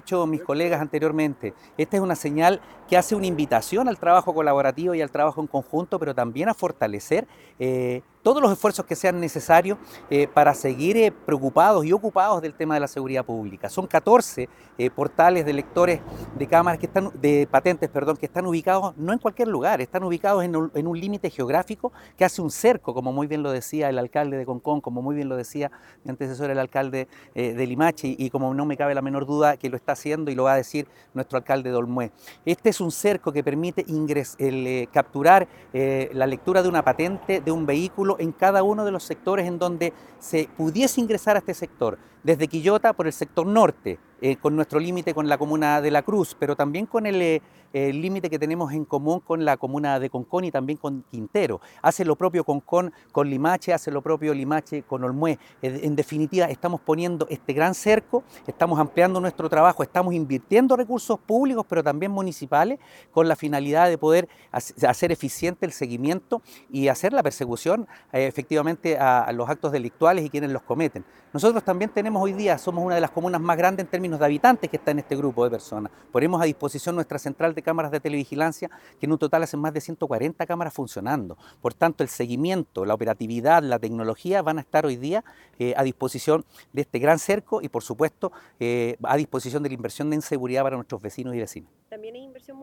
dicho mis colegas anteriormente, esta es una señal que hace una invitación al trabajo colaborativo y al trabajo en conjunto, pero también a fortalecer todos los esfuerzos que sean necesarios para seguir preocupados y ocupados del tema de la seguridad pública. Son 14 portales de lectores de cámaras de patentes, perdón, que están ubicados no en cualquier lugar, están ubicados en un límite geográfico que hace un cerco, como muy bien lo decía el alcalde de Concón, como muy bien lo decía mi antecesor, el alcalde de Limache, y como no me cabe la menor duda que lo está haciendo y lo va a decir nuestro alcalde de Olmué. Este es un cerco que permite capturar la lectura de una patente de un vehículo en cada uno de los sectores en donde se pudiese ingresar a este sector, desde Quillota por el sector norte, con nuestro límite con la comuna de La Cruz, pero también con el límite que tenemos en común con la comuna de Concón y también con Quintero. Hace lo propio Concón con Limache, hace lo propio Limache con Olmué. En definitiva, estamos poniendo este gran cerco, estamos ampliando nuestro trabajo, estamos invirtiendo recursos públicos, pero también municipales, con la finalidad de poder hacer eficiente el seguimiento y hacer la persecución efectivamente a los actos delictuales y quienes los cometen. Nosotros también tenemos hoy día, somos una de las comunas más grandes en términos de habitantes que está en este grupo de personas. Ponemos a disposición nuestra central de cámaras de televigilancia, que en un total hacen más de 140 cámaras funcionando. Por tanto, el seguimiento, la operatividad, la tecnología van a estar hoy día a disposición de este gran cerco y, por supuesto, a disposición de la inversión en seguridad para nuestros vecinos y vecinas. También hay inversión